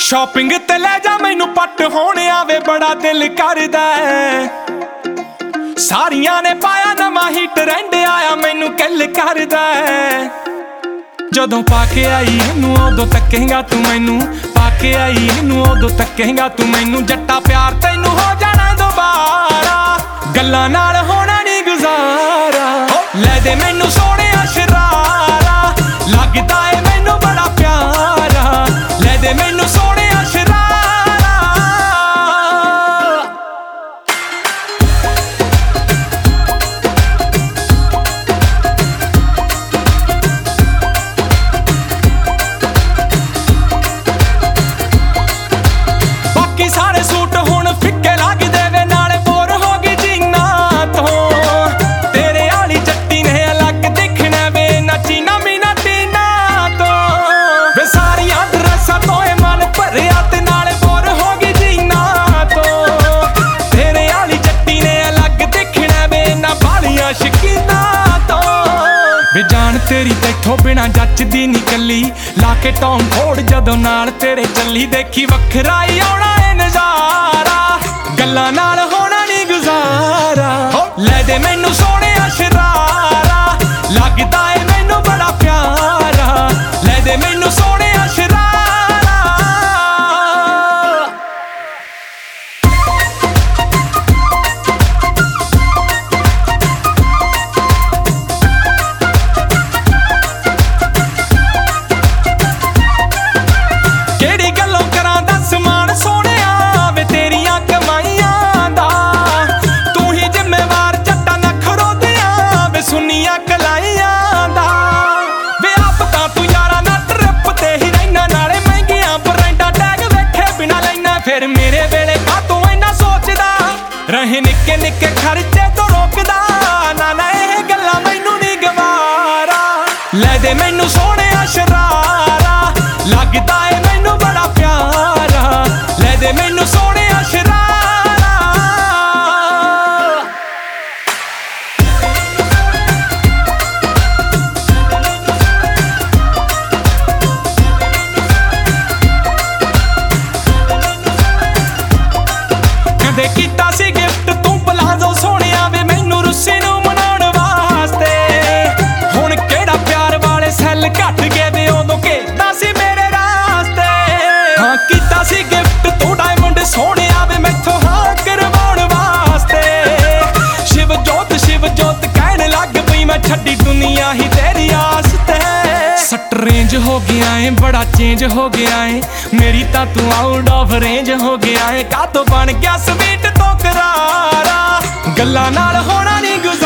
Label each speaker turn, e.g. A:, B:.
A: Shopping ते ले जा मैनू पट होने आवे बड़ा दिल करदा सारियां ने पाया नवां ही ट्रेंड आया मैनू किल करदा जदों पाके आई इनू उदों तकेगा तू मैनू पाके आई इनू उदों तकेगा तू मैनू जट्टा प्यार तैनू हो जाना दोबारा गल्लां नाल होना नहीं गुजारा ले दे मैनू सोहणे शरारा लगदा है मैनू बड़ा प्यारा ले दे मैनू सोहणे सारे सूट हुण फिक्के लगदे वे नाले बोर हो गई जीना तो तेरे आली जट्टी ने अलग दिखना वे नचीना मीना टीना तो वे सारियां ड्रेसां तो मन भरिया ते नाले बोर हो गई जीना तो तेरे आली जट्टी ने अलग दिखना वे ना बालियां शकीना तो वे जान तेरी तैथों बिना जचदी नी कल्ली लाके टॉम फोड़ जदों नाल तेरे चली देखी वखरा ही आउणा नजारा गल्लां नाल होना नहीं गुजारा ले दे मैनू सोहणे शरारा लगदा है मैनू बड़ा प्यारा ले दे मैनू सोहणे शरारा केड़ी गल्लों करां दस मान सोहणे सुनिया कलाइयां दा वे आप तां तू यारा ना ट्रिप ते ही रहना नाले महंगियां ब्रांडा टैग वेखे बिना लेना फिर मेरे वेले का तू इन्ना सोचदा रहे निक्के निक्के खर्चे तो रोकदा ना ना ये गल्लां मैनू नहीं गवारा ले दे मैनू सोहणे शरारा लगदा है मैनू बड़ा प्यारा ले दे मैनू सोहणे शरारा कदे कीता सी गिफ्ट तू पलाजो सोहणिया वे मैनू रुस्सी नू मनाउण वास्ते हुण केड़ा प्यार वाले सैल घट गए वे उदों घेरदा सी मेरे रास्ते हाँ कीता सी गिफ्ट तू डायमंड सोहणिया वे मैथों हाँ करवाउण वास्ते शिव जोत कहण लग पई मैं छड्डी दुनिया ही तेरी आस ते सट रेंज हो गया है बड़ा चेंज हो गया है मेरी तां तू आउट ऑफ रेंज हो गया है का तो बन गया स्वीट तो करारा गल्लां नाल होना नहीं गुजारा।